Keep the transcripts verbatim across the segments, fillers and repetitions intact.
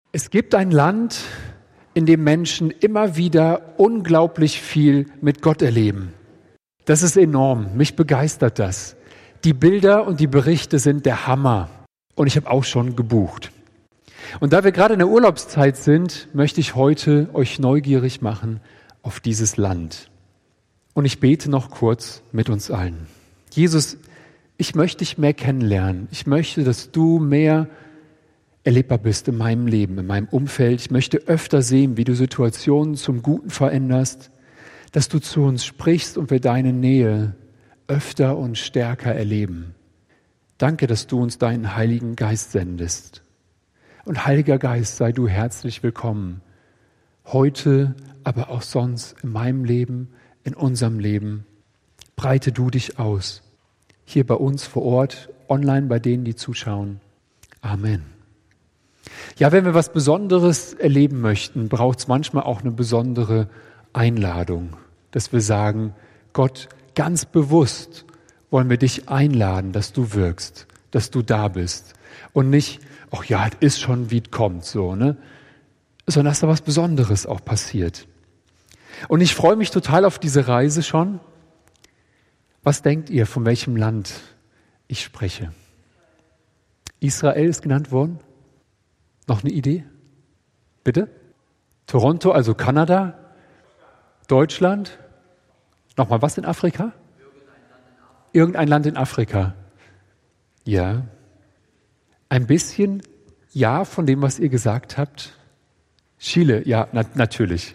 Es gibt ein Land, in dem Menschen immer wieder unglaublich viel mit Gott erleben. Das ist enorm. Mich begeistert das. Die Bilder und die Berichte sind der Hammer. Und ich habe auch schon gebucht. Und da wir gerade in der Urlaubszeit sind, möchte ich heute euch neugierig machen auf dieses Land. Und ich bete noch kurz mit uns allen. Jesus, ich möchte dich mehr kennenlernen. Ich möchte, dass du mehr erlebbar bist in meinem Leben, in meinem Umfeld. Ich möchte öfter sehen, wie du Situationen zum Guten veränderst, dass du zu uns sprichst und wir deine Nähe öfter und stärker erleben. Danke, dass du uns deinen Heiligen Geist sendest. Und Heiliger Geist, sei du herzlich willkommen. Heute, aber auch sonst in meinem Leben, in unserem Leben. Breite du dich aus. Hier bei uns vor Ort, online bei denen, die zuschauen. Amen. Ja, wenn wir was Besonderes erleben möchten, braucht es manchmal auch eine besondere Einladung, dass wir sagen, Gott, ganz bewusst wollen wir dich einladen, dass du wirkst, dass du da bist und nicht, ach ja, es ist schon, wie es kommt, so, ne? Sondern dass da was Besonderes auch passiert. Und ich freue mich total auf diese Reise schon. Was denkt ihr, von welchem Land ich spreche? Israel ist genannt worden. Noch eine Idee? Bitte? Toronto, also Kanada? Deutschland? Nochmal was in Afrika? Irgendein Land in Afrika. Ja. Ein bisschen ja von dem, was ihr gesagt habt. Chile, ja, na, natürlich.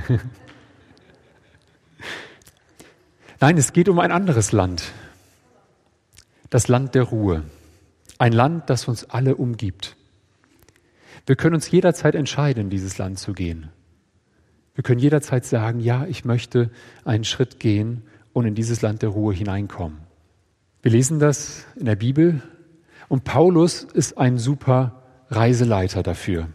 Nein, es geht um ein anderes Land. Das Land der Ruhe. Ein Land, das uns alle umgibt. Wir können uns jederzeit entscheiden, in dieses Land zu gehen. Wir können jederzeit sagen, ja, ich möchte einen Schritt gehen und in dieses Land der Ruhe hineinkommen. Wir lesen das in der Bibel und Paulus ist ein super Reiseleiter dafür.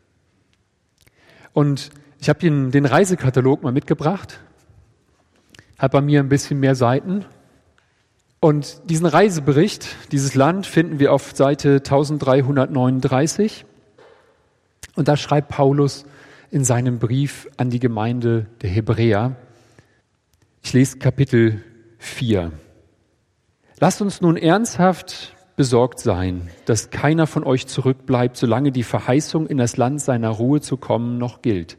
Und ich habe den, den Reisekatalog mal mitgebracht, hat bei mir ein bisschen mehr Seiten. Und diesen Reisebericht, dieses Land finden wir auf Seite dreizehnhundertneununddreißig. Und da schreibt Paulus in seinem Brief an die Gemeinde der Hebräer, ich lese Kapitel vier. Lasst uns nun ernsthaft besorgt sein, dass keiner von euch zurückbleibt, solange die Verheißung, in das Land seiner Ruhe zu kommen, noch gilt.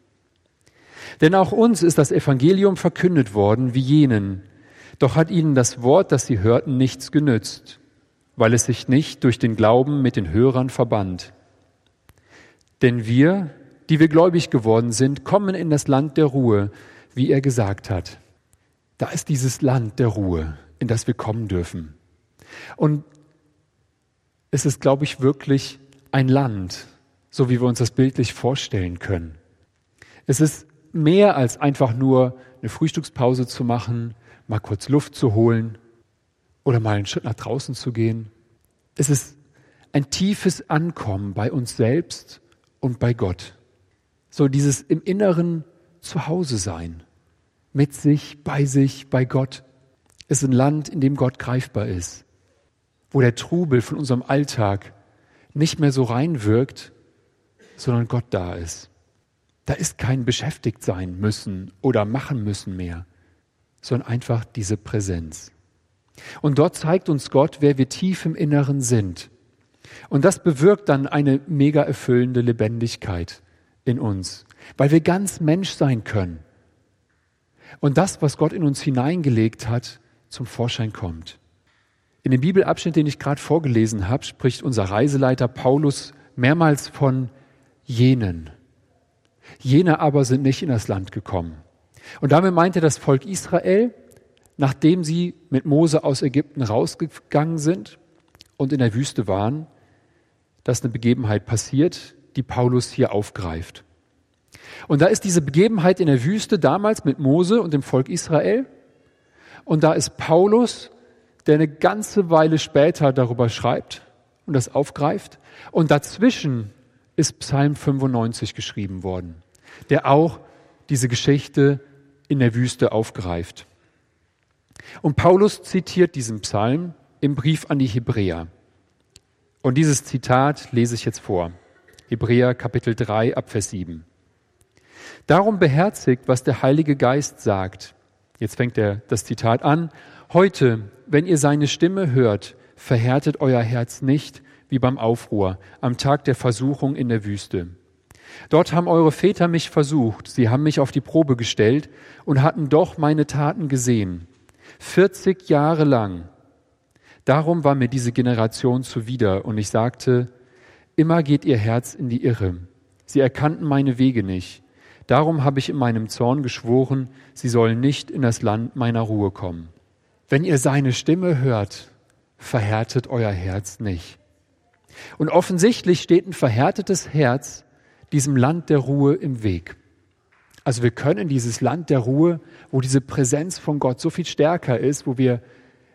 Denn auch uns ist das Evangelium verkündet worden, wie jenen. Doch hat ihnen das Wort, das sie hörten, nichts genützt, weil es sich nicht durch den Glauben mit den Hörern verband. Denn wir, die wir gläubig geworden sind, kommen in das Land der Ruhe, wie er gesagt hat. Da ist dieses Land der Ruhe, in das wir kommen dürfen. Und es ist, glaube ich, wirklich ein Land, so wie wir uns das bildlich vorstellen können. Es ist mehr als einfach nur eine Frühstückspause zu machen, mal kurz Luft zu holen oder mal einen Schritt nach draußen zu gehen. Es ist ein tiefes Ankommen bei uns selbst und bei Gott. So dieses im Inneren Zuhause sein, mit sich, bei sich, bei Gott. Es ist ein Land, in dem Gott greifbar ist, wo der Trubel von unserem Alltag nicht mehr so reinwirkt, sondern Gott da ist. Da ist kein beschäftigt sein müssen oder machen müssen mehr, sondern einfach diese Präsenz. Und dort zeigt uns Gott, wer wir tief im Inneren sind. Und das bewirkt dann eine mega erfüllende Lebendigkeit in uns, weil wir ganz Mensch sein können. Und das, was Gott in uns hineingelegt hat, zum Vorschein kommt. In dem Bibelabschnitt, den ich gerade vorgelesen habe, spricht unser Reiseleiter Paulus mehrmals von jenen. Jene aber sind nicht in das Land gekommen. Und damit meint er das Volk Israel, nachdem sie mit Mose aus Ägypten rausgegangen sind und in der Wüste waren, dass eine Begebenheit passiert, die Paulus hier aufgreift. Und da ist diese Begebenheit in der Wüste damals mit Mose und dem Volk Israel. Und da ist Paulus, der eine ganze Weile später darüber schreibt und das aufgreift. Und dazwischen ist Psalm fünfundneunzig geschrieben worden, der auch diese Geschichte in der Wüste aufgreift. Und Paulus zitiert diesen Psalm im Brief an die Hebräer. Und dieses Zitat lese ich jetzt vor. Hebräer Kapitel drei, ab Vers sieben. Darum beherzigt, was der Heilige Geist sagt. Jetzt fängt er das Zitat an. Heute, wenn ihr seine Stimme hört, verhärtet euer Herz nicht wie beim Aufruhr, am Tag der Versuchung in der Wüste. Dort haben eure Väter mich versucht, sie haben mich auf die Probe gestellt und hatten doch meine Taten gesehen. vierzig Jahre lang. Darum war mir diese Generation zuwider und ich sagte, immer geht ihr Herz in die Irre. Sie erkannten meine Wege nicht. Darum habe ich in meinem Zorn geschworen, sie sollen nicht in das Land meiner Ruhe kommen. Wenn ihr seine Stimme hört, verhärtet euer Herz nicht. Und offensichtlich steht ein verhärtetes Herz diesem Land der Ruhe im Weg. Also wir können dieses Land der Ruhe, wo diese Präsenz von Gott so viel stärker ist, wo wir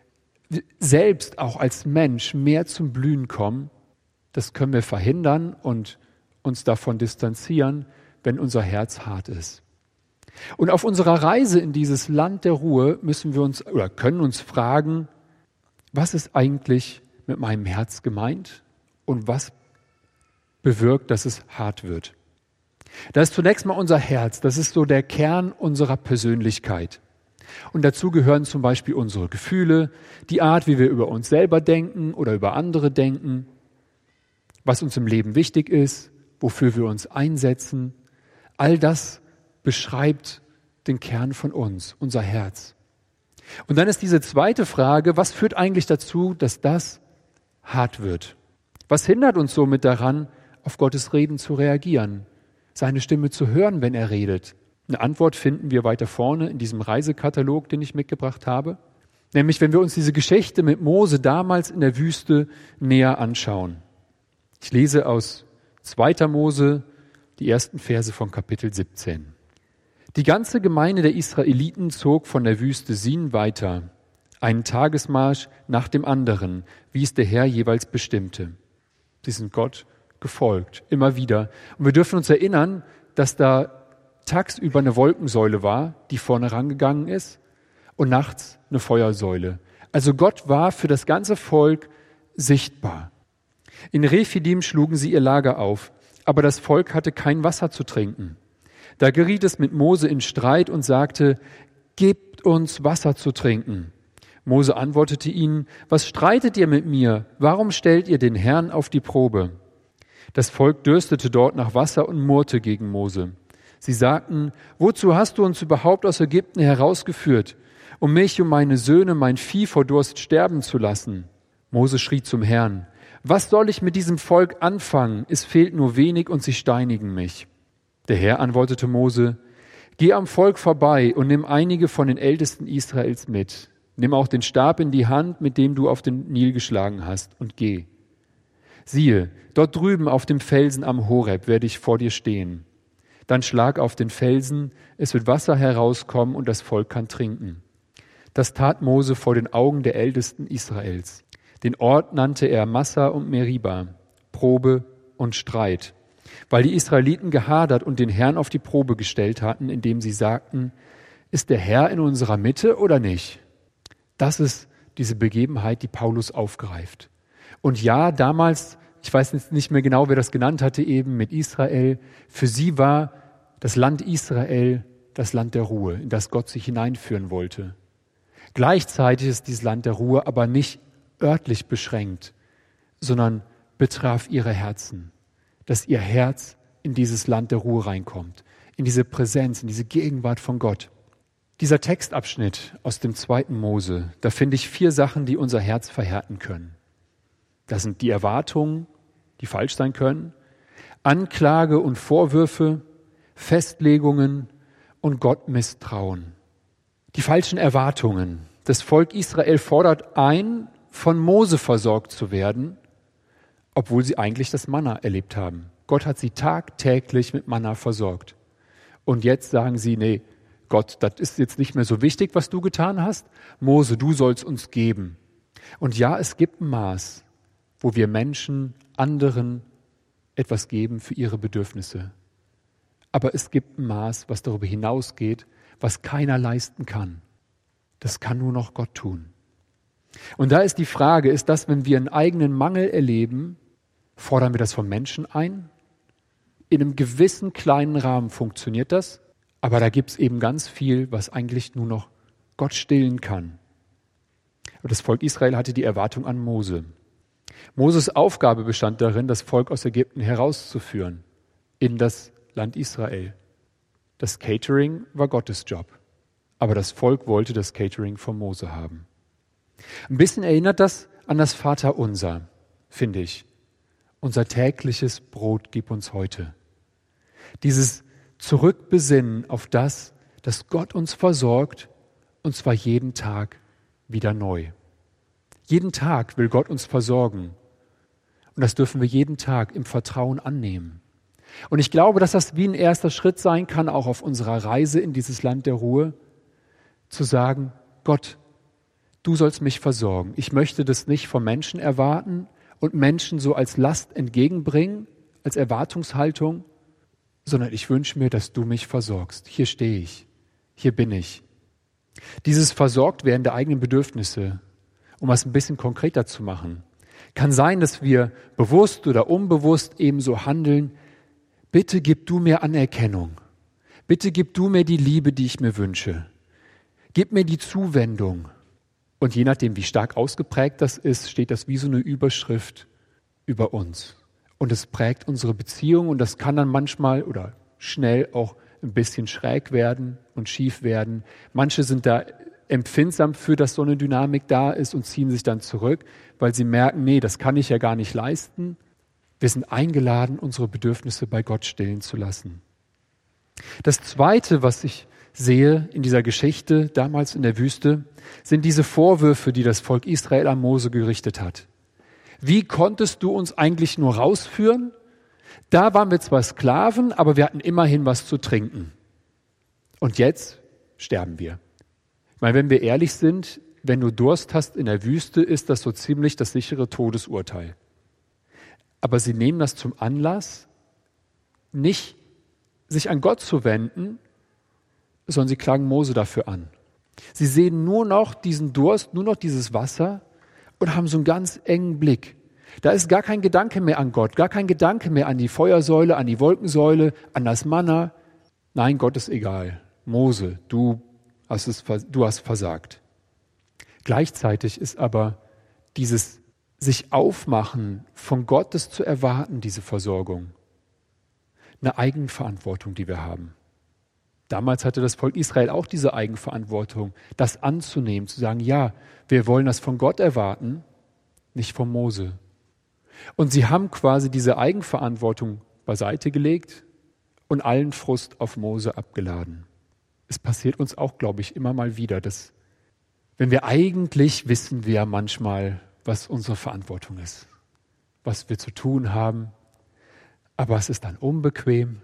selbst auch als Mensch mehr zum Blühen kommen, das können wir verhindern und uns davon distanzieren, wenn unser Herz hart ist. Und auf unserer Reise in dieses Land der Ruhe müssen wir uns oder können uns fragen, was ist eigentlich mit meinem Herz gemeint und was bewirkt, dass es hart wird. Das ist zunächst mal unser Herz, das ist so der Kern unserer Persönlichkeit. Und dazu gehören zum Beispiel unsere Gefühle, die Art, wie wir über uns selber denken oder über andere denken, was uns im Leben wichtig ist, wofür wir uns einsetzen. All das beschreibt den Kern von uns, unser Herz. Und dann ist diese zweite Frage, was führt eigentlich dazu, dass das hart wird? Was hindert uns somit daran, auf Gottes Reden zu reagieren, seine Stimme zu hören, wenn er redet? Eine Antwort finden wir weiter vorne in diesem Reisekatalog, den ich mitgebracht habe. Nämlich, wenn wir uns diese Geschichte mit Mose damals in der Wüste näher anschauen. Ich lese aus zweiter Mose die ersten Verse von Kapitel siebzehn. Die ganze Gemeinde der Israeliten zog von der Wüste Sin weiter, einen Tagesmarsch nach dem anderen, wie es der Herr jeweils bestimmte. Sie sind Gott gefolgt, immer wieder. Und wir dürfen uns erinnern, dass da tagsüber eine Wolkensäule war, die vorne rangegangen ist, und nachts eine Feuersäule. Also Gott war für das ganze Volk sichtbar. In Rephidim schlugen sie ihr Lager auf, aber das Volk hatte kein Wasser zu trinken. Da geriet es mit Mose in Streit und sagte, gebt uns Wasser zu trinken. Mose antwortete ihnen, was streitet ihr mit mir? Warum stellt ihr den Herrn auf die Probe? Das Volk dürstete dort nach Wasser und murrte gegen Mose. Sie sagten, wozu hast du uns überhaupt aus Ägypten herausgeführt, um mich und meine Söhne, mein Vieh vor Durst sterben zu lassen? Mose schrie zum Herrn, was soll ich mit diesem Volk anfangen? Es fehlt nur wenig und sie steinigen mich. Der Herr antwortete Mose, geh am Volk vorbei und nimm einige von den Ältesten Israels mit. Nimm auch den Stab in die Hand, mit dem du auf den Nil geschlagen hast, und geh. Siehe, dort drüben auf dem Felsen am Horeb werde ich vor dir stehen. Dann schlag auf den Felsen, es wird Wasser herauskommen und das Volk kann trinken. Das tat Mose vor den Augen der Ältesten Israels. Den Ort nannte er Massa und Meriba, Probe und Streit, weil die Israeliten gehadert und den Herrn auf die Probe gestellt hatten, indem sie sagten, ist der Herr in unserer Mitte oder nicht? Das ist diese Begebenheit, die Paulus aufgreift. Und ja, damals, ich weiß jetzt nicht mehr genau, wer das genannt hatte, eben mit Israel, für sie war das Land Israel das Land der Ruhe, in das Gott sich hineinführen wollte. Gleichzeitig ist dieses Land der Ruhe aber nicht örtlich beschränkt, sondern betraf ihre Herzen, dass ihr Herz in dieses Land der Ruhe reinkommt, in diese Präsenz, in diese Gegenwart von Gott. Dieser Textabschnitt aus dem zweiten Mose, da finde ich vier Sachen, die unser Herz verhärten können. Das sind die Erwartungen, die falsch sein können, Anklage und Vorwürfe, Festlegungen und Gott Misstrauen. Die falschen Erwartungen. Das Volk Israel fordert ein, von Mose versorgt zu werden, obwohl sie eigentlich das Manna erlebt haben. Gott hat sie tagtäglich mit Manna versorgt. Und jetzt sagen sie, nee, Gott, das ist jetzt nicht mehr so wichtig, was du getan hast. Mose, du sollst uns geben. Und ja, es gibt ein Maß, wo wir Menschen, anderen etwas geben für ihre Bedürfnisse. Aber es gibt ein Maß, was darüber hinausgeht, was keiner leisten kann. Das kann nur noch Gott tun. Und da ist die Frage, ist das, wenn wir einen eigenen Mangel erleben, fordern wir das vom Menschen ein in einem gewissen kleinen Rahmen funktioniert das, aber da gibt es eben ganz viel, was eigentlich nur noch Gott stillen kann. Aber das Volk Israel hatte die Erwartung an Mose. Moses Aufgabe bestand darin, das Volk aus Ägypten herauszuführen in das Land Israel. Das Catering war Gottes Job, aber das Volk wollte das Catering von Mose haben. Ein bisschen erinnert das an das Vaterunser, finde ich. Unser tägliches Brot gib uns heute. Dieses Zurückbesinnen auf das, dass Gott uns versorgt, und zwar jeden Tag wieder neu. Jeden Tag will Gott uns versorgen. Und das dürfen wir jeden Tag im Vertrauen annehmen. Und ich glaube, dass das wie ein erster Schritt sein kann, auch auf unserer Reise in dieses Land der Ruhe, zu sagen, Gott, du sollst mich versorgen. Ich möchte das nicht von Menschen erwarten und Menschen so als Last entgegenbringen, als Erwartungshaltung, sondern ich wünsche mir, dass du mich versorgst. Hier stehe ich, hier bin ich. Dieses Versorgtwerden der eigenen Bedürfnisse, um es ein bisschen konkreter zu machen, kann sein, dass wir bewusst oder unbewusst ebenso handeln. Bitte gib du mir Anerkennung. Bitte gib du mir die Liebe, die ich mir wünsche. Gib mir die Zuwendung. Und je nachdem, wie stark ausgeprägt das ist, steht das wie so eine Überschrift über uns. Und es prägt unsere Beziehung und das kann dann manchmal oder schnell auch ein bisschen schräg werden und schief werden. Manche sind da empfindsam für, dass so eine Dynamik da ist und ziehen sich dann zurück, weil sie merken, nee, das kann ich ja gar nicht leisten. Wir sind eingeladen, unsere Bedürfnisse bei Gott stillen zu lassen. Das Zweite, was ich sehe in dieser Geschichte damals in der Wüste, sind diese Vorwürfe, die das Volk Israel an Mose gerichtet hat. Wie konntest du uns eigentlich nur rausführen? Da waren wir zwar Sklaven, aber wir hatten immerhin was zu trinken. Und jetzt sterben wir. Ich meine, wenn wir ehrlich sind, wenn du Durst hast in der Wüste, ist das so ziemlich das sichere Todesurteil. Aber sie nehmen das zum Anlass, nicht sich an Gott zu wenden, sondern sie klagen Mose dafür an. Sie sehen nur noch diesen Durst, nur noch dieses Wasser und haben so einen ganz engen Blick. Da ist gar kein Gedanke mehr an Gott, gar kein Gedanke mehr an die Feuersäule, an die Wolkensäule, an das Manna. Nein, Gott ist egal. Mose, du hast es, du hast versagt. Gleichzeitig ist aber dieses sich aufmachen, von Gottes zu erwarten, diese Versorgung, eine Eigenverantwortung, die wir haben. Damals hatte das Volk Israel auch diese Eigenverantwortung, das anzunehmen, zu sagen, ja, wir wollen das von Gott erwarten, nicht von Mose. Und sie haben quasi diese Eigenverantwortung beiseite gelegt und allen Frust auf Mose abgeladen. Es passiert uns auch, glaube ich, immer mal wieder, dass, wenn wir eigentlich wissen wir manchmal, was unsere Verantwortung ist, was wir zu tun haben, aber es ist dann unbequem.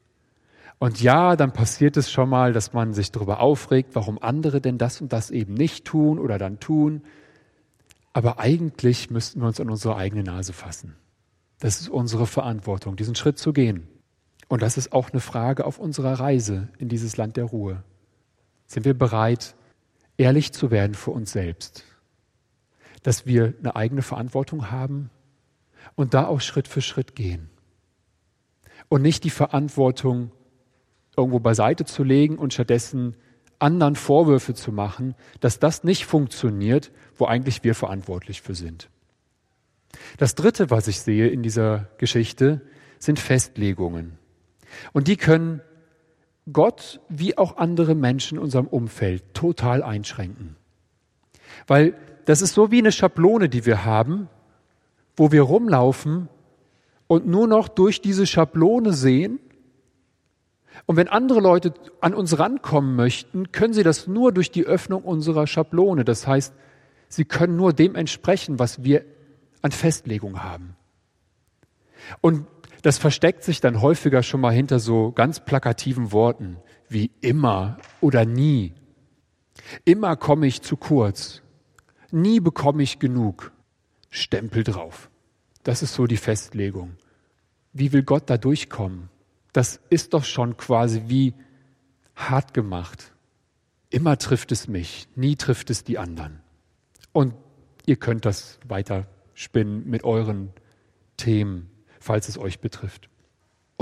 Und ja, dann passiert es schon mal, dass man sich darüber aufregt, warum andere denn das und das eben nicht tun oder dann tun. Aber eigentlich müssten wir uns an unsere eigene Nase fassen. Das ist unsere Verantwortung, diesen Schritt zu gehen. Und das ist auch eine Frage auf unserer Reise in dieses Land der Ruhe. Sind wir bereit, ehrlich zu werden für uns selbst? Dass wir eine eigene Verantwortung haben und da auch Schritt für Schritt gehen. Und nicht die Verantwortung irgendwo beiseite zu legen und stattdessen anderen Vorwürfe zu machen, dass das nicht funktioniert, wo eigentlich wir verantwortlich für sind. Das Dritte, was ich sehe in dieser Geschichte, sind Festlegungen. Und die können Gott wie auch andere Menschen in unserem Umfeld total einschränken. Weil das ist so wie eine Schablone, die wir haben, wo wir rumlaufen und nur noch durch diese Schablone sehen. Und wenn andere Leute an uns rankommen möchten, können sie das nur durch die Öffnung unserer Schablone. Das heißt, sie können nur dem entsprechen, was wir an Festlegung haben. Und das versteckt sich dann häufiger schon mal hinter so ganz plakativen Worten wie immer oder nie. Immer komme ich zu kurz. Nie bekomme ich genug. Stempel drauf. Das ist so die Festlegung. Wie will Gott da durchkommen? Das ist doch schon quasi wie hart gemacht. Immer trifft es mich, nie trifft es die anderen. Und ihr könnt das weiter spinnen mit euren Themen, falls es euch betrifft.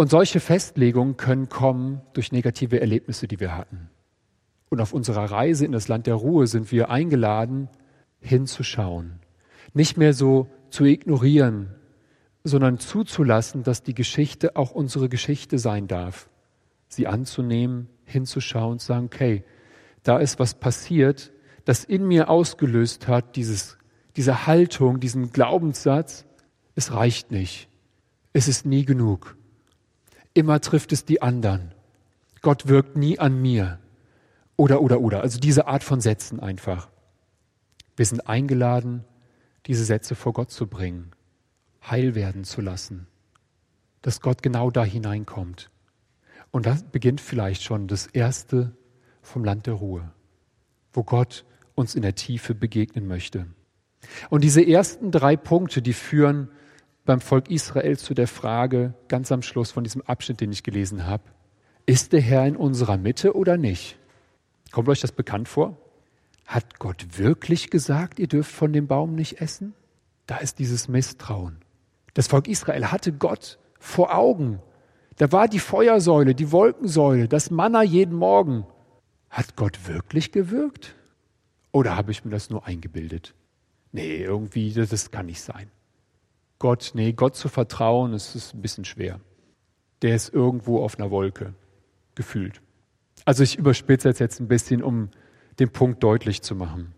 Und solche Festlegungen können kommen durch negative Erlebnisse, die wir hatten. Und auf unserer Reise in das Land der Ruhe sind wir eingeladen, hinzuschauen. Nicht mehr so zu ignorieren, sondern zuzulassen, dass die Geschichte auch unsere Geschichte sein darf. Sie anzunehmen, hinzuschauen und zu sagen, okay, da ist was passiert, das in mir ausgelöst hat, dieses, diese Haltung, diesen Glaubenssatz, es reicht nicht, es ist nie genug. Immer trifft es die anderen. Gott wirkt nie an mir. Oder, oder, oder. Also diese Art von Sätzen einfach. Wir sind eingeladen, diese Sätze vor Gott zu bringen, heil werden zu lassen, dass Gott genau da hineinkommt. Und das beginnt vielleicht schon das Erste vom Land der Ruhe, wo Gott uns in der Tiefe begegnen möchte. Und diese ersten drei Punkte, die führen beim Volk Israel zu der Frage, ganz am Schluss von diesem Abschnitt, den ich gelesen habe, ist der Herr in unserer Mitte oder nicht? Kommt euch das bekannt vor? Hat Gott wirklich gesagt, ihr dürft von dem Baum nicht essen? Da ist dieses Misstrauen. Das Volk Israel hatte Gott vor Augen. Da war die Feuersäule, die Wolkensäule, das Manna jeden Morgen. Hat Gott wirklich gewirkt? Oder habe ich mir das nur eingebildet? Nee, irgendwie, das, das kann nicht sein. Gott, nee, Gott zu vertrauen, das ist ein bisschen schwer. Der ist irgendwo auf einer Wolke, gefühlt. Also ich überspitze jetzt, jetzt ein bisschen, um den Punkt deutlich zu machen.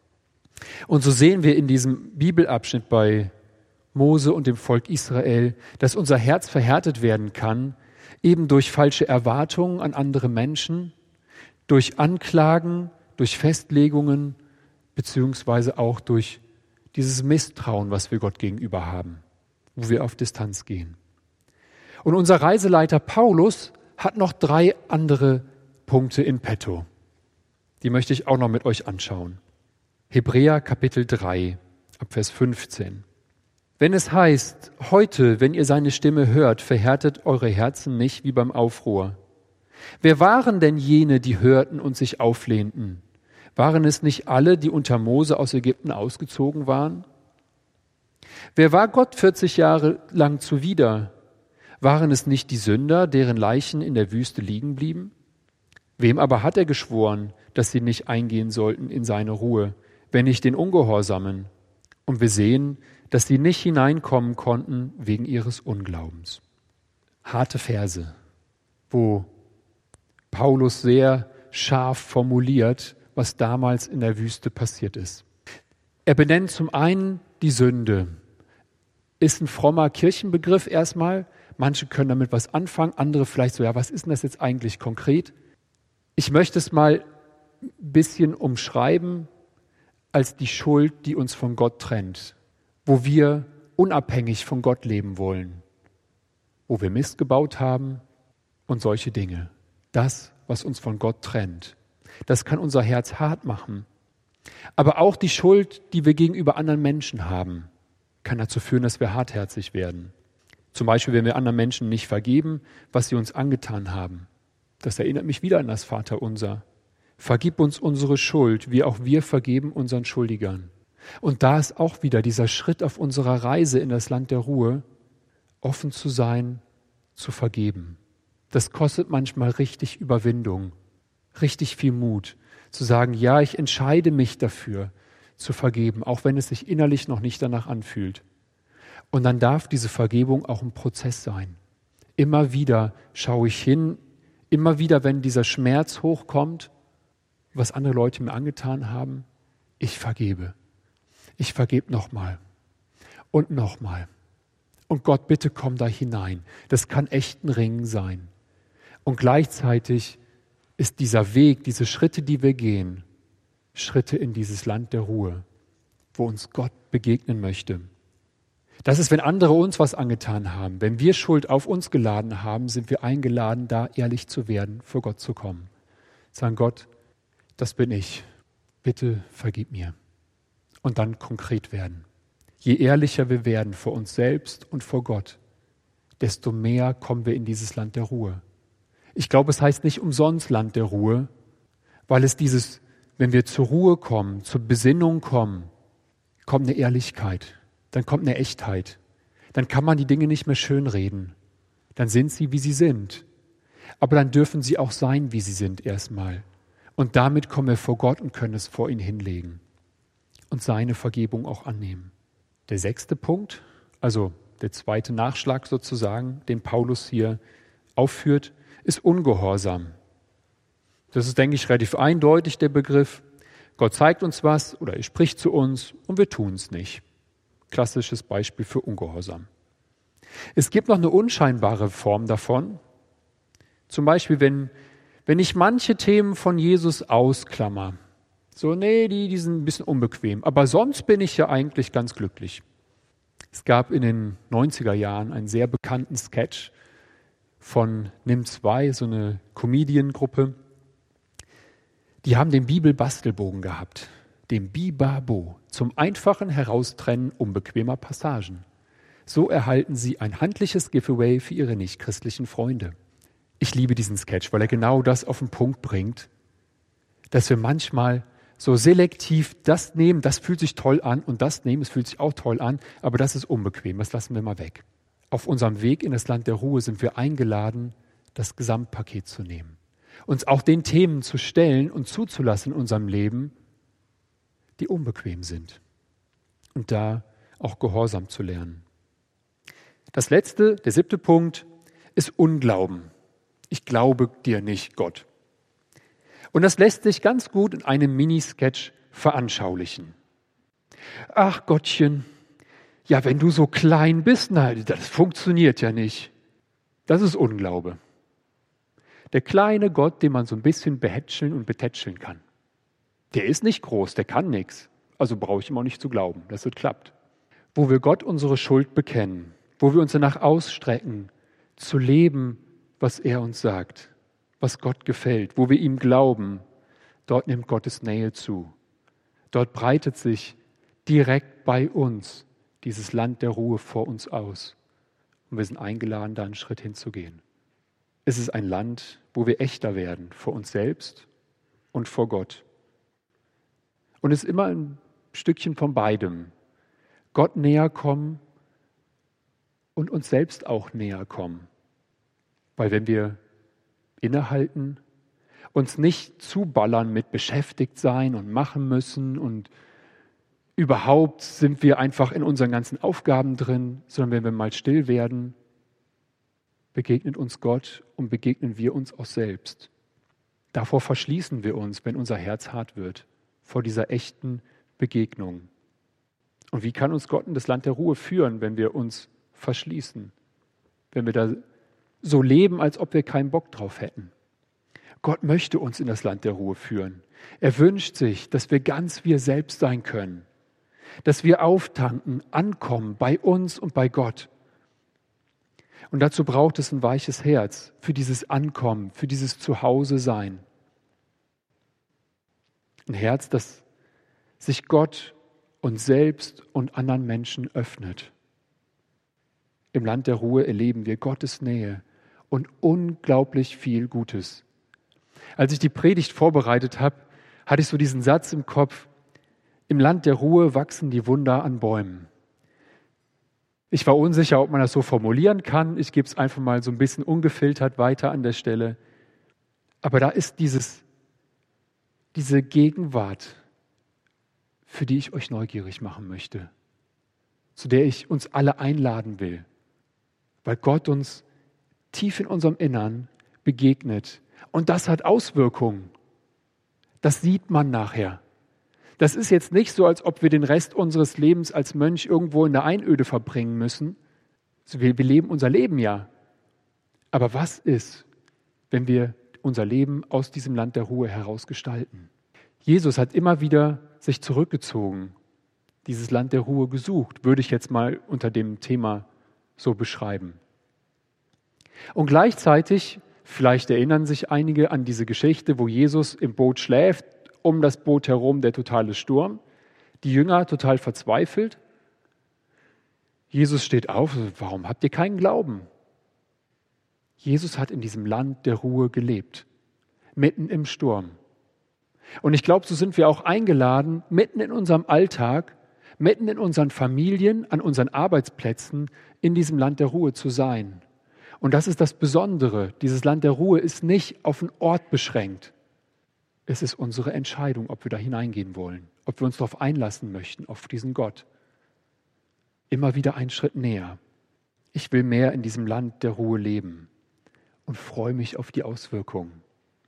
Und so sehen wir in diesem Bibelabschnitt bei Mose und dem Volk Israel, dass unser Herz verhärtet werden kann, eben durch falsche Erwartungen an andere Menschen, durch Anklagen, durch Festlegungen, beziehungsweise auch durch dieses Misstrauen, was wir Gott gegenüber haben, wo wir auf Distanz gehen. Und unser Reiseleiter Paulus hat noch drei andere Punkte in petto. Die möchte ich auch noch mit euch anschauen. Hebräer Kapitel drei, ab Vers fünfzehn. Wenn es heißt, heute, wenn ihr seine Stimme hört, verhärtet eure Herzen nicht wie beim Aufruhr. Wer waren denn jene, die hörten und sich auflehnten? Waren es nicht alle, die unter Mose aus Ägypten ausgezogen waren? Wer war Gott vierzig Jahre lang zuwider? Waren es nicht die Sünder, deren Leichen in der Wüste liegen blieben? Wem aber hat er geschworen, dass sie nicht eingehen sollten in seine Ruhe, wenn nicht den Ungehorsamen? Und wir sehen, dass sie nicht hineinkommen konnten wegen ihres Unglaubens. Harte Verse, wo Paulus sehr scharf formuliert, was damals in der Wüste passiert ist. Er benennt zum einen die Sünde. Ist ein frommer Kirchenbegriff erstmal. Manche können damit was anfangen, andere vielleicht so, ja, was ist denn das jetzt eigentlich konkret? Ich möchte es mal ein bisschen umschreiben als die Schuld, die uns von Gott trennt, wo wir unabhängig von Gott leben wollen, wo wir Mist gebaut haben und solche Dinge. Das, was uns von Gott trennt. Das kann unser Herz hart machen. Aber auch die Schuld, die wir gegenüber anderen Menschen haben, kann dazu führen, dass wir hartherzig werden. Zum Beispiel, wenn wir anderen Menschen nicht vergeben, was sie uns angetan haben. Das erinnert mich wieder an das Vaterunser. Vergib uns unsere Schuld, wie auch wir vergeben unseren Schuldigern. Und da ist auch wieder dieser Schritt auf unserer Reise in das Land der Ruhe, offen zu sein, zu vergeben. Das kostet manchmal richtig Überwindung, richtig viel Mut, zu sagen, ja, ich entscheide mich dafür, zu vergeben, auch wenn es sich innerlich noch nicht danach anfühlt. Und dann darf diese Vergebung auch ein Prozess sein. Immer wieder schaue ich hin, immer wieder, wenn dieser Schmerz hochkommt, was andere Leute mir angetan haben, ich vergebe. Ich vergebe nochmal und nochmal. Und Gott, bitte komm da hinein. Das kann echt ein Ringen sein. Und gleichzeitig ist dieser Weg, diese Schritte, die wir gehen, Schritte in dieses Land der Ruhe, wo uns Gott begegnen möchte. Das ist, wenn andere uns was angetan haben. Wenn wir Schuld auf uns geladen haben, sind wir eingeladen, da ehrlich zu werden, vor Gott zu kommen. Sagen, Gott, das bin ich. Bitte vergib mir. Und dann konkret werden. Je ehrlicher wir werden vor uns selbst und vor Gott, desto mehr kommen wir in dieses Land der Ruhe. Ich glaube, es heißt nicht umsonst Land der Ruhe, weil es dieses, wenn wir zur Ruhe kommen, zur Besinnung kommen, kommt eine Ehrlichkeit, dann kommt eine Echtheit. Dann kann man die Dinge nicht mehr schönreden. dann sind sie, wie sie sind. Aber dann dürfen sie auch sein, wie sie sind erstmal. Und damit kommen wir vor Gott und können es vor ihn hinlegen und seine Vergebung auch annehmen. Der sechste Punkt, also der zweite Nachschlag sozusagen, den Paulus hier aufführt, ist Ungehorsam. Das ist, denke ich, relativ eindeutig, der Begriff. Gott zeigt uns was oder er spricht zu uns und wir tun es nicht. Klassisches Beispiel für Ungehorsam. Es gibt noch eine unscheinbare Form davon. Zum Beispiel, wenn, wenn ich manche Themen von Jesus ausklammer. So, nee, die, die sind ein bisschen unbequem. Aber sonst bin ich ja eigentlich ganz glücklich. Es gab in den neunziger Jahren einen sehr bekannten Sketch von Nimm zwei, so eine Comedian-Gruppe. Die haben den Bibel-Bastelbogen gehabt, den Bibabo, zum einfachen Heraustrennen unbequemer Passagen. So erhalten sie ein handliches Giveaway für ihre nichtchristlichen Freunde. Ich liebe diesen Sketch, weil er genau das auf den Punkt bringt, dass wir manchmal so selektiv das nehmen, das fühlt sich toll an und das nehmen, es fühlt sich auch toll an, aber das ist unbequem, das lassen wir mal weg. Auf unserem Weg in das Land der Ruhe sind wir eingeladen, das Gesamtpaket zu nehmen. Uns auch den Themen zu stellen und zuzulassen in unserem Leben, die unbequem sind. Und da auch Gehorsam zu lernen. Das letzte, der siebte Punkt, ist Unglauben. Ich glaube dir nicht, Gott. Und das lässt sich ganz gut in einem Minisketch veranschaulichen. Ach Gottchen, ja, wenn du so klein bist, na, das funktioniert ja nicht. Das ist Unglaube. Der kleine Gott, den man so ein bisschen behätscheln und betätscheln kann. Der ist nicht groß, der kann nichts. Also brauche ich ihm auch nicht zu glauben, dass es klappt. Wo wir Gott unsere Schuld bekennen, wo wir uns danach ausstrecken, zu leben, was er uns sagt, was Gott gefällt, wo wir ihm glauben, dort nimmt Gottes Nähe zu. Dort breitet sich direkt bei uns dieses Land der Ruhe vor uns aus. Und wir sind eingeladen, da einen Schritt hinzugehen. Es ist ein Land, wo wir echter werden, vor uns selbst und vor Gott. Und es ist immer ein Stückchen von beidem. Gott näher kommen und uns selbst auch näher kommen. Weil wenn wir innehalten, uns nicht zuballern mit beschäftigt sein und machen müssen und überhaupt sind wir einfach in unseren ganzen Aufgaben drin, sondern wenn wir mal still werden, begegnet uns Gott und begegnen wir uns auch selbst. Davor verschließen wir uns, wenn unser Herz hart wird, vor dieser echten Begegnung. Und wie kann uns Gott in das Land der Ruhe führen, wenn wir uns verschließen? Wenn wir da so leben, als ob wir keinen Bock drauf hätten. Gott möchte uns in das Land der Ruhe führen. Er wünscht sich, dass wir ganz wir selbst sein können. Dass wir auftanken, ankommen bei uns und bei Gott. Und dazu braucht es ein weiches Herz für dieses Ankommen, für dieses Zuhause-Sein. Ein Herz, das sich Gott, uns selbst und anderen Menschen öffnet. Im Land der Ruhe erleben wir Gottes Nähe und unglaublich viel Gutes. Als ich die Predigt vorbereitet habe, hatte ich so diesen Satz im Kopf: Im Land der Ruhe wachsen die Wunder an Bäumen. Ich war unsicher, ob man das so formulieren kann. Ich gebe es einfach mal so ein bisschen ungefiltert weiter an der Stelle. Aber da ist dieses, diese Gegenwart, für die ich euch neugierig machen möchte, zu der ich uns alle einladen will, weil Gott uns tief in unserem Innern begegnet. Und das hat Auswirkungen. Das sieht man nachher. Das ist jetzt nicht so, als ob wir den Rest unseres Lebens als Mönch irgendwo in der Einöde verbringen müssen. Wir, wir leben unser Leben ja. Aber was ist, wenn wir unser Leben aus diesem Land der Ruhe heraus gestalten? Jesus hat immer wieder sich zurückgezogen, dieses Land der Ruhe gesucht, würde ich jetzt mal unter dem Thema so beschreiben. Und gleichzeitig, vielleicht erinnern sich einige an diese Geschichte, wo Jesus im Boot schläft, um das Boot herum der totale Sturm, die Jünger total verzweifelt. Jesus steht auf, warum habt ihr keinen Glauben? Jesus hat in diesem Land der Ruhe gelebt, mitten im Sturm. Und ich glaube, so sind wir auch eingeladen, mitten in unserem Alltag, mitten in unseren Familien, an unseren Arbeitsplätzen, in diesem Land der Ruhe zu sein. Und das ist das Besondere. Dieses Land der Ruhe ist nicht auf einen Ort beschränkt. Es ist unsere Entscheidung, ob wir da hineingehen wollen, ob wir uns darauf einlassen möchten, auf diesen Gott. Immer wieder einen Schritt näher. Ich will mehr in diesem Land der Ruhe leben und freue mich auf die Auswirkungen.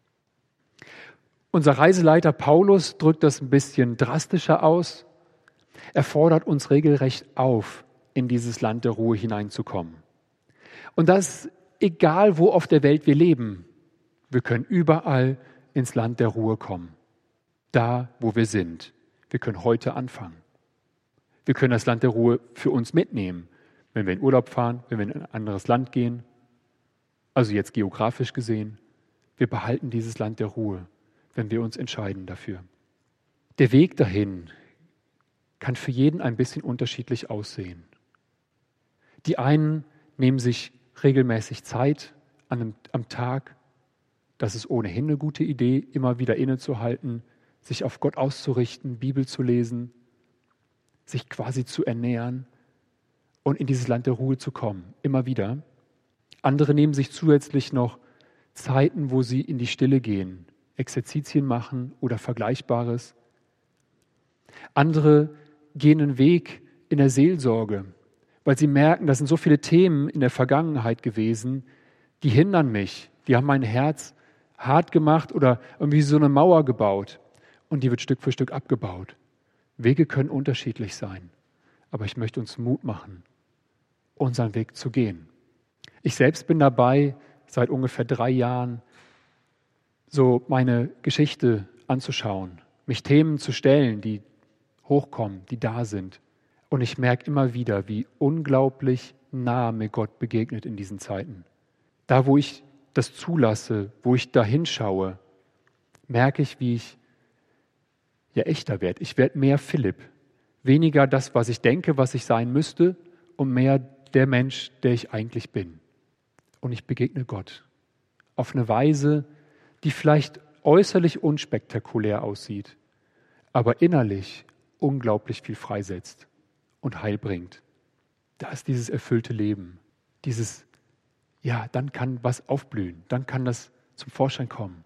Unser Reiseleiter Paulus drückt das ein bisschen drastischer aus. Er fordert uns regelrecht auf, in dieses Land der Ruhe hineinzukommen. Und das egal, wo auf der Welt wir leben. Wir können überall ins Land der Ruhe kommen. Da, wo wir sind. Wir können heute anfangen. Wir können das Land der Ruhe für uns mitnehmen, wenn wir in Urlaub fahren, wenn wir in ein anderes Land gehen. Also jetzt geografisch gesehen. Wir behalten dieses Land der Ruhe, wenn wir uns entscheiden dafür. Der Weg dahin kann für jeden ein bisschen unterschiedlich aussehen. Die einen nehmen sich regelmäßig Zeit an einem, am Tag. Das ist ohnehin eine gute Idee, immer wieder innezuhalten, sich auf Gott auszurichten, Bibel zu lesen, sich quasi zu ernähren und in dieses Land der Ruhe zu kommen, immer wieder. Andere nehmen sich zusätzlich noch Zeiten, wo sie in die Stille gehen, Exerzitien machen oder Vergleichbares. Andere gehen einen Weg in der Seelsorge, weil sie merken, das sind so viele Themen in der Vergangenheit gewesen, die hindern mich, die haben mein Herz hart gemacht oder irgendwie so eine Mauer gebaut und die wird Stück für Stück abgebaut. Wege können unterschiedlich sein, aber ich möchte uns Mut machen, unseren Weg zu gehen. Ich selbst bin dabei, seit ungefähr drei Jahren so meine Geschichte anzuschauen, mich Themen zu stellen, die hochkommen, die da sind. Und ich merke immer wieder, wie unglaublich nah mir Gott begegnet in diesen Zeiten. Da, wo ich das zulasse, wo ich da hinschaue, merke ich, wie ich ja echter werde. Ich werde mehr Philipp. Weniger das, was ich denke, was ich sein müsste, und mehr der Mensch, der ich eigentlich bin. Und ich begegne Gott auf eine Weise, die vielleicht äußerlich unspektakulär aussieht, aber innerlich unglaublich viel freisetzt und Heil bringt. Da ist dieses erfüllte Leben, dieses, ja, dann kann was aufblühen, dann kann das zum Vorschein kommen.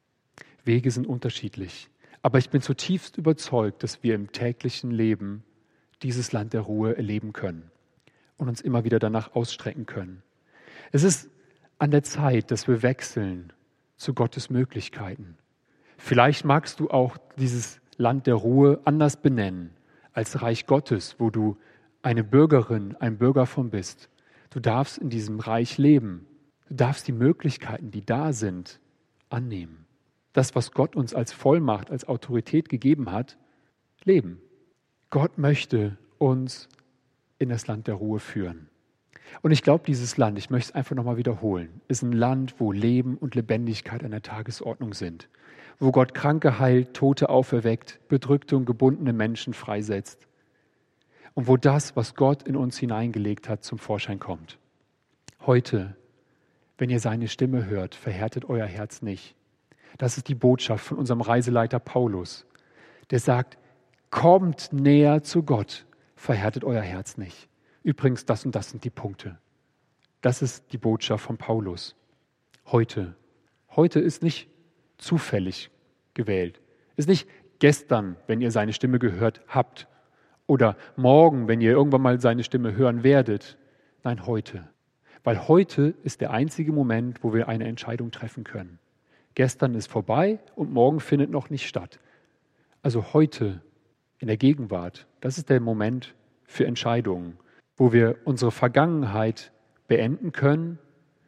Wege sind unterschiedlich, aber ich bin zutiefst überzeugt, dass wir im täglichen Leben dieses Land der Ruhe erleben können und uns immer wieder danach ausstrecken können. Es ist an der Zeit, dass wir wechseln zu Gottes Möglichkeiten. Vielleicht magst du auch dieses Land der Ruhe anders benennen als Reich Gottes, wo du eine Bürgerin, ein Bürger von bist. Du darfst in diesem Reich leben. Du darfst die Möglichkeiten, die da sind, annehmen. Das, was Gott uns als Vollmacht, als Autorität gegeben hat, leben. Gott möchte uns in das Land der Ruhe führen. Und ich glaube, dieses Land, ich möchte es einfach nochmal wiederholen, ist ein Land, wo Leben und Lebendigkeit an der Tagesordnung sind. Wo Gott Kranke heilt, Tote auferweckt, bedrückte und gebundene Menschen freisetzt. Und wo das, was Gott in uns hineingelegt hat, zum Vorschein kommt. Heute, wenn ihr seine Stimme hört, verhärtet euer Herz nicht. Das ist die Botschaft von unserem Reiseleiter Paulus. Der sagt, kommt näher zu Gott, verhärtet euer Herz nicht. Übrigens, das und das sind die Punkte. Das ist die Botschaft von Paulus. Heute. Heute ist nicht zufällig gewählt. Ist nicht gestern, wenn ihr seine Stimme gehört habt. Oder morgen, wenn ihr irgendwann mal seine Stimme hören werdet. Nein, heute. Weil heute ist der einzige Moment, wo wir eine Entscheidung treffen können. Gestern ist vorbei und morgen findet noch nicht statt. Also heute, in der Gegenwart, das ist der Moment für Entscheidungen, wo wir unsere Vergangenheit beenden können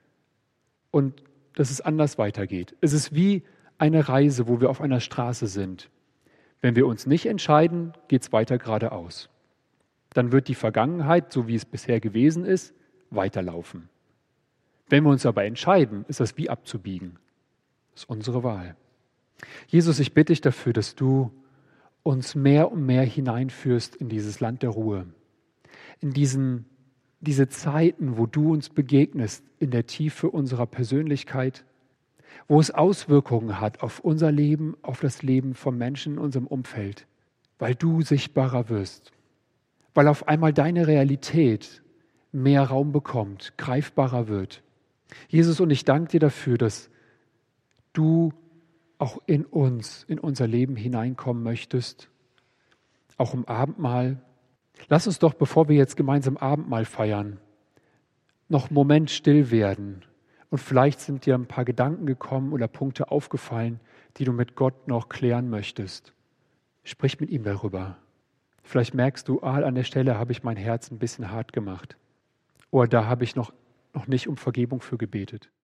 und dass es anders weitergeht. Es ist wie eine Reise, wo wir auf einer Straße sind. Wenn wir uns nicht entscheiden, geht es weiter geradeaus. Dann wird die Vergangenheit, so wie es bisher gewesen ist, weiterlaufen. Wenn wir uns aber entscheiden, ist das wie abzubiegen. Das ist unsere Wahl. Jesus, ich bitte dich dafür, dass du uns mehr und mehr hineinführst in dieses Land der Ruhe. In diesen, diese Zeiten, wo du uns begegnest, in der Tiefe unserer Persönlichkeit, wo es Auswirkungen hat auf unser Leben, auf das Leben von Menschen in unserem Umfeld, weil du sichtbarer wirst, weil auf einmal deine Realität mehr Raum bekommt, greifbarer wird, Jesus, und ich danke dir dafür, dass du auch in uns, in unser Leben hineinkommen möchtest, auch im Abendmahl. Lass uns doch, bevor wir jetzt gemeinsam Abendmahl feiern, noch einen Moment still werden. Und vielleicht sind dir ein paar Gedanken gekommen oder Punkte aufgefallen, die du mit Gott noch klären möchtest. Sprich mit ihm darüber. Vielleicht merkst du, ah, an der Stelle habe ich mein Herz ein bisschen hart gemacht. Oder da habe ich noch, noch nicht um Vergebung für gebetet.